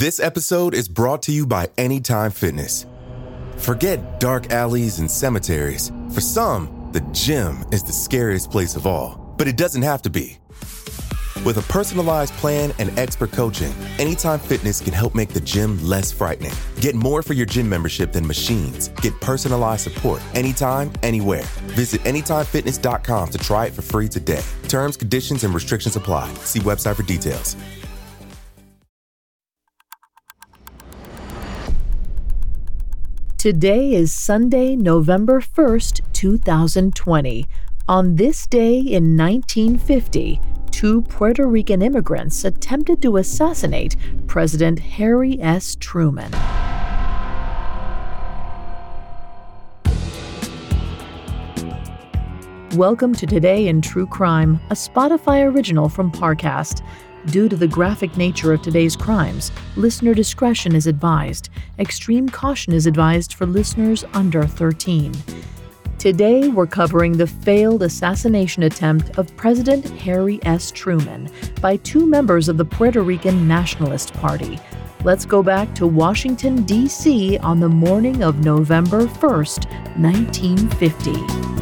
This episode is brought to you by Anytime Fitness. Forget dark alleys and cemeteries. For some, the gym is the scariest place of all, but it doesn't have to be. With a personalized plan and expert coaching, Anytime Fitness can help make the gym less frightening. Get more for your gym membership than machines. Get personalized support anytime, anywhere. Visit AnytimeFitness.com to try it for free today. Terms, conditions, and restrictions apply. See website for details. Today is Sunday, November 1st, 2020. On this day in 1950, two Puerto Rican immigrants attempted to assassinate President Harry S. Truman. Welcome to Today in True Crime, a Spotify original from Parcast. Due to the graphic nature of today's crimes, listener discretion is advised. Extreme caution is advised for listeners under 13. Today, we're covering the failed assassination attempt of President Harry S. Truman by two members of the Puerto Rican Nationalist Party. Let's go back to Washington, D.C. on the morning of November 1st, 1950.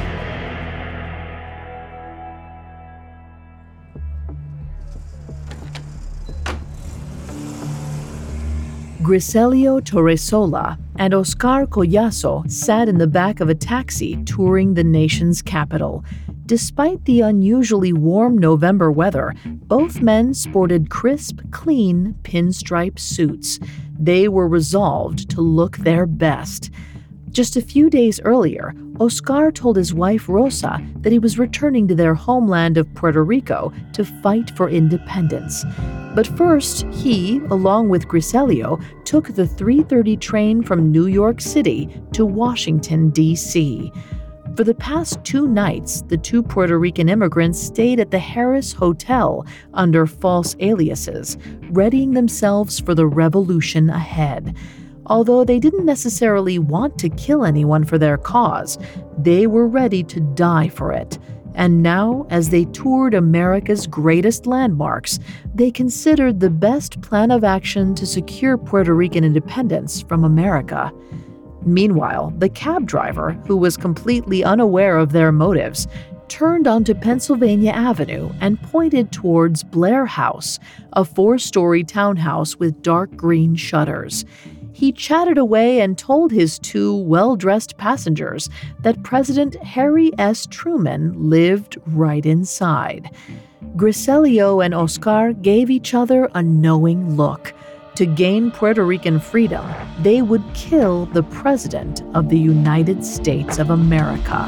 Griselio Torresola and Oscar Collazo sat in the back of a taxi touring the nation's capital. Despite the unusually warm November weather, both men sported crisp, clean, pinstripe suits. They were resolved to look their best. Just a few days earlier, Oscar told his wife Rosa that he was returning to their homeland of Puerto Rico to fight for independence. But first, he, along with Griselio, took the 3:30 train from New York City to Washington, D.C. For the past 2 nights, the two Puerto Rican immigrants stayed at the Harris Hotel under false aliases, readying themselves for the revolution ahead. Although they didn't necessarily want to kill anyone for their cause, they were ready to die for it. And now, as they toured America's greatest landmarks, they considered the best plan of action to secure Puerto Rican independence from America. Meanwhile, the cab driver, who was completely unaware of their motives, turned onto Pennsylvania Avenue and pointed towards Blair House, a 4-story townhouse with dark green shutters. He chatted away and told his two well-dressed passengers that President Harry S. Truman lived right inside. Griselio and Oscar gave each other a knowing look. To gain Puerto Rican freedom, they would kill the President of the United States of America.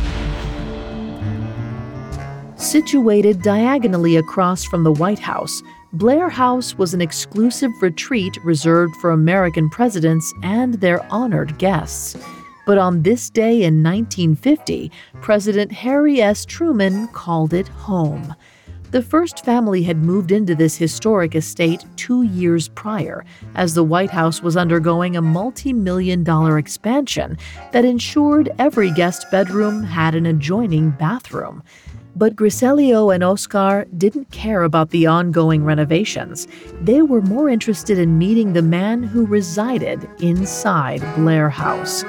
Situated diagonally across from the White House, Blair House was an exclusive retreat reserved for American presidents and their honored guests. But on this day in 1950, President Harry S. Truman called it home. The first family had moved into this historic estate 2 years prior, as the White House was undergoing a multi-million-dollar expansion that ensured every guest bedroom had an adjoining bathroom. But Griselio and Oscar didn't care about the ongoing renovations. They were more interested in meeting the man who resided inside Blair House.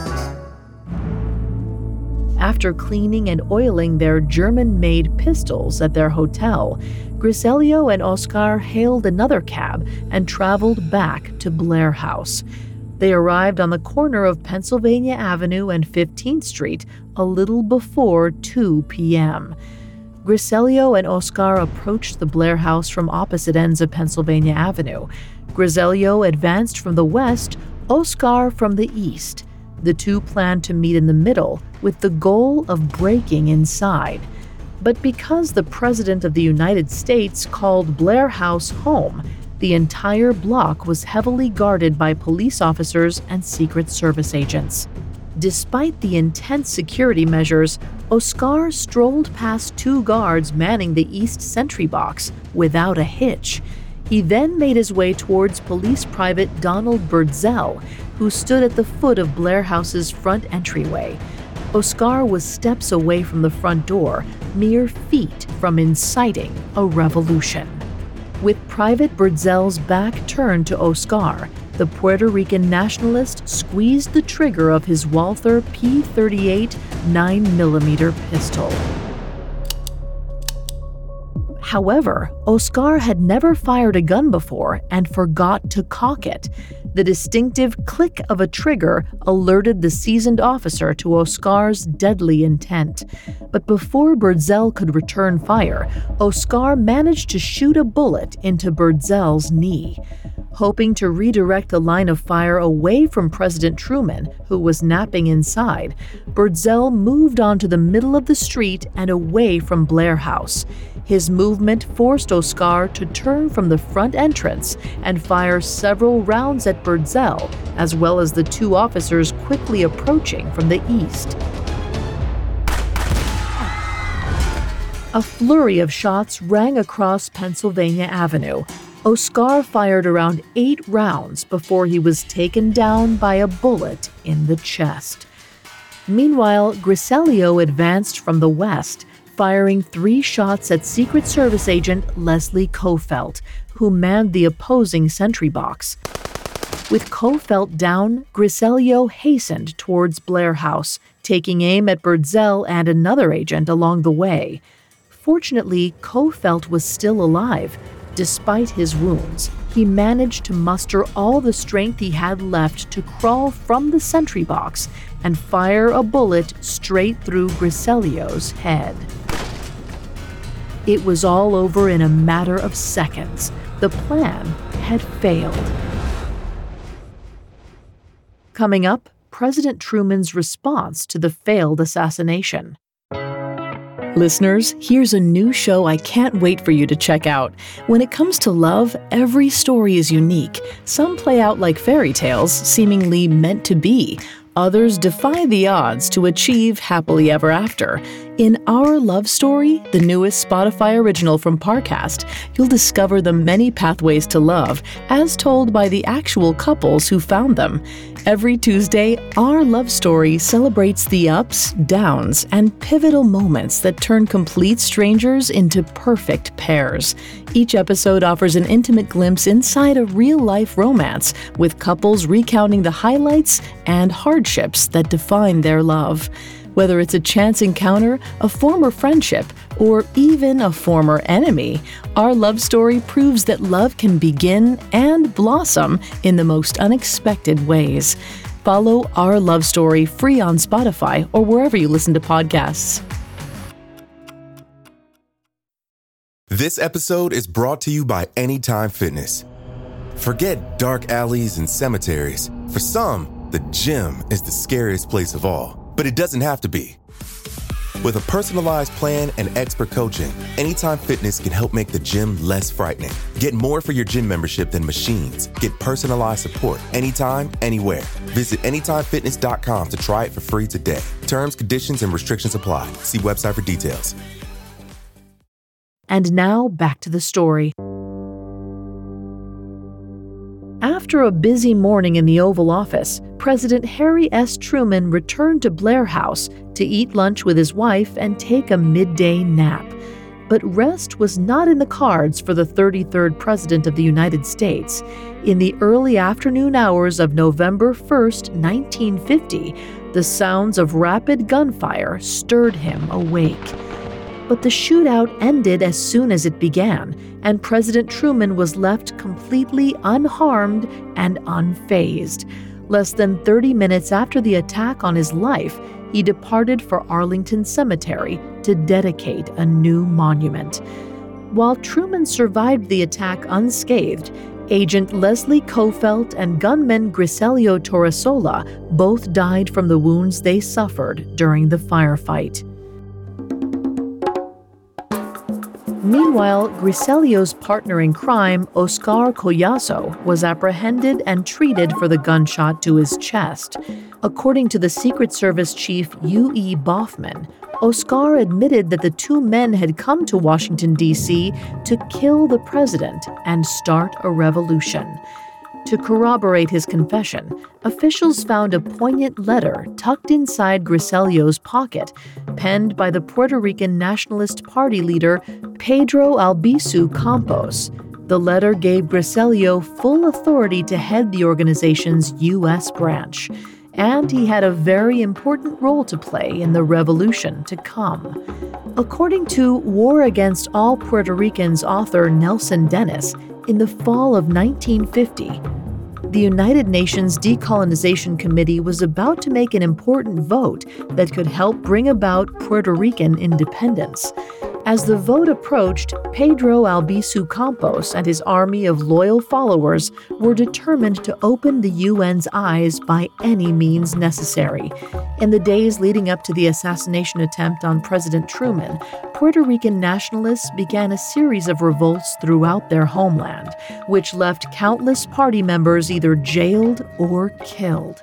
After cleaning and oiling their German-made pistols at their hotel, Griselio and Oscar hailed another cab and traveled back to Blair House. They arrived on the corner of Pennsylvania Avenue and 15th Street a little before 2 p.m. Griselio and Oscar approached the Blair House from opposite ends of Pennsylvania Avenue. Griselio advanced from the west, Oscar from the east. The two planned to meet in the middle with the goal of breaking inside. But because the President of the United States called Blair House home, the entire block was heavily guarded by police officers and Secret Service agents. Despite the intense security measures, Oscar strolled past 2 guards manning the East Sentry Box without a hitch. He then made his way towards Police Private Donald Birdsell, who stood at the foot of Blair House's front entryway. Oscar was steps away from the front door, mere feet from inciting a revolution. With Private Birdzell's back turned to Oscar, the Puerto Rican nationalist squeezed the trigger of his Walther P38 9mm pistol. However, Oscar had never fired a gun before and forgot to cock it. The distinctive click of a trigger alerted the seasoned officer to Oscar's deadly intent. But before Birdzell could return fire, Oscar managed to shoot a bullet into Birdzell's knee. Hoping to redirect the line of fire away from President Truman, who was napping inside, Birdzell moved onto the middle of the street and away from Blair House. His movement forced Oscar to turn from the front entrance and fire several rounds at Birdzell, as well as the two officers quickly approaching from the east. A flurry of shots rang across Pennsylvania Avenue. Oscar fired around 8 rounds before he was taken down by a bullet in the chest. Meanwhile, Griselio advanced from the west, firing 3 shots at Secret Service agent Leslie Coffelt, who manned the opposing sentry box. With Coffelt down, Griselio hastened towards Blair House, taking aim at Birdzell and another agent along the way. Fortunately, Coffelt was still alive. Despite his wounds, he managed to muster all the strength he had left to crawl from the sentry box and fire a bullet straight through Griselio's head. It was all over in a matter of seconds. The plan had failed. Coming up, President Truman's response to the failed assassination. Listeners, here's a new show I can't wait for you to check out. When it comes to love, every story is unique. Some play out like fairy tales, seemingly meant to be. Others defy the odds to achieve happily ever after. In Our Love Story, the newest Spotify original from Parcast, you'll discover the many pathways to love, as told by the actual couples who found them. Every Tuesday, Our Love Story celebrates the ups, downs, and pivotal moments that turn complete strangers into perfect pairs. Each episode offers an intimate glimpse inside a real-life romance, with couples recounting the highlights and hardships that define their love. Whether it's a chance encounter, a former friendship, or even a former enemy, Our Love Story proves that love can begin and blossom in the most unexpected ways. Follow Our Love Story free on Spotify or wherever you listen to podcasts. This episode is brought to you by Anytime Fitness. Forget dark alleys and cemeteries. For some, the gym is the scariest place of all. But it doesn't have to be. With a personalized plan and expert coaching, Anytime Fitness can help make the gym less frightening. Get more for your gym membership than machines. Get personalized support anytime, anywhere. Visit AnytimeFitness.com to try it for free today. Terms, conditions, and restrictions apply. See website for details. And now, back to the story. After a busy morning in the Oval Office, President Harry S. Truman returned to Blair House to eat lunch with his wife and take a midday nap. But rest was not in the cards for the 33rd President of the United States. In the early afternoon hours of November 1st, 1950, the sounds of rapid gunfire stirred him awake. But the shootout ended as soon as it began, and President Truman was left completely unharmed and unfazed. Less than 30 minutes after the attack on his life, he departed for Arlington Cemetery to dedicate a new monument. While Truman survived the attack unscathed, Agent Leslie Coffelt and gunman Griselio Torresola both died from the wounds they suffered during the firefight. Meanwhile, Griselio's partner in crime, Oscar Collazo, was apprehended and treated for the gunshot to his chest. According to the Secret Service chief U.E. Boffman, Oscar admitted that the two men had come to Washington, D.C. to kill the president and start a revolution. To corroborate his confession, officials found a poignant letter tucked inside Griselio's pocket, penned by the Puerto Rican Nationalist Party leader Pedro Albizu Campos. The letter gave Griselio full authority to head the organization's U.S. branch, and he had a very important role to play in the revolution to come. According to War Against All Puerto Ricans author Nelson Dennis, in the fall of 1950, the United Nations Decolonization Committee was about to make an important vote that could help bring about Puerto Rican independence. As the vote approached, Pedro Albizu Campos and his army of loyal followers were determined to open the UN's eyes by any means necessary. In the days leading up to the assassination attempt on President Truman, Puerto Rican nationalists began a series of revolts throughout their homeland, which left countless party members either jailed or killed.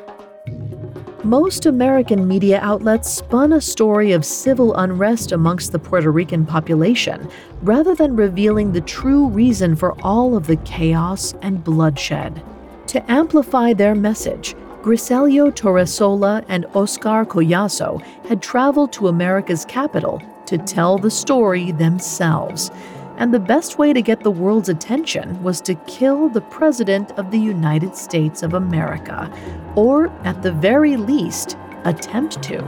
Most American media outlets spun a story of civil unrest amongst the Puerto Rican population, rather than revealing the true reason for all of the chaos and bloodshed. To amplify their message, Griselio Torresola and Oscar Collazo had traveled to America's capital to tell the story themselves. And the best way to get the world's attention was to kill the President of the United States of America, or at the very least, attempt to.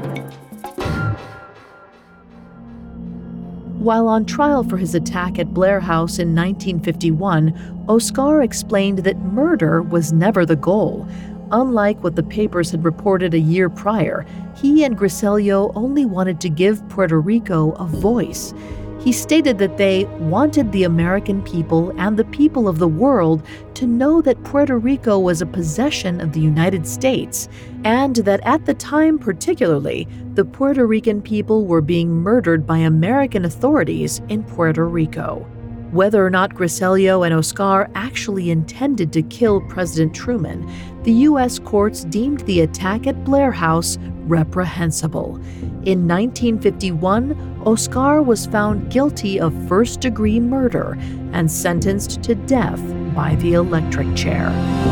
While on trial for his attack at Blair House in 1951, Oscar explained that murder was never the goal. Unlike what the papers had reported a year prior, he and Griselio only wanted to give Puerto Rico a voice. He stated that they wanted the American people and the people of the world to know that Puerto Rico was a possession of the United States, and that at the time particularly, the Puerto Rican people were being murdered by American authorities in Puerto Rico. Whether or not Griselio and Oscar actually intended to kill President Truman, the U.S. courts deemed the attack at Blair House reprehensible. In 1951, Oscar was found guilty of first-degree murder and sentenced to death by the electric chair.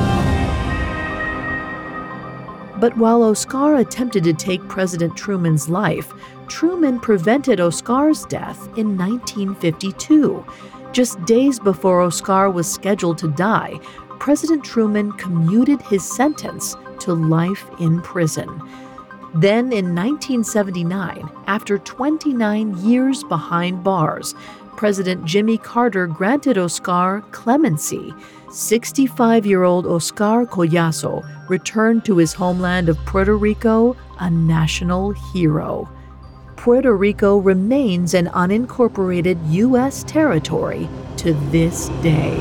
But while Oscar attempted to take President Truman's life, Truman prevented Oscar's death in 1952. Just days before Oscar was scheduled to die, President Truman commuted his sentence to life in prison. Then in 1979, after 29 years behind bars, President Jimmy Carter granted Oscar clemency. 65-year-old Oscar Collazo returned to his homeland of Puerto Rico a national hero. Puerto Rico remains an unincorporated U.S. territory to this day.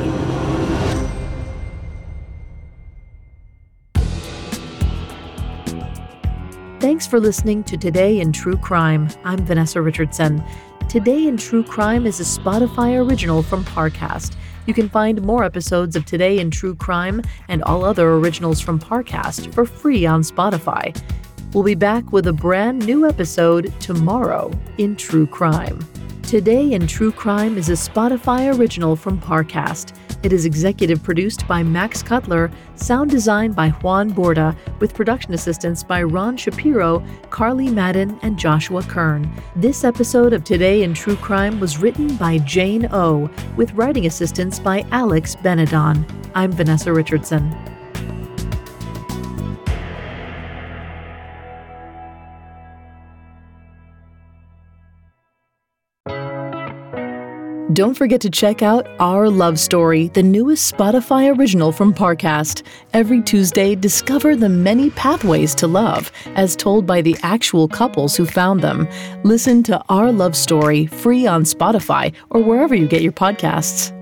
Thanks for listening to Today in True Crime. I'm Vanessa Richardson. Today in True Crime is a Spotify original from Parcast. You can find more episodes of Today in True Crime and all other originals from Parcast for free on Spotify. We'll be back with a brand new episode tomorrow in True Crime. Today in True Crime is a Spotify original from Parcast. It is executive produced by Max Cutler, sound design by Juan Borda, with production assistance by Ron Shapiro, Carly Madden, and Joshua Kern. This episode of Today in True Crime was written by Jane O, with writing assistance by Alex Benedon. I'm Vanessa Richardson. Don't forget to check out Our Love Story, the newest Spotify original from Parcast. Every Tuesday, discover the many pathways to love, as told by the actual couples who found them. Listen to Our Love Story free on Spotify or wherever you get your podcasts.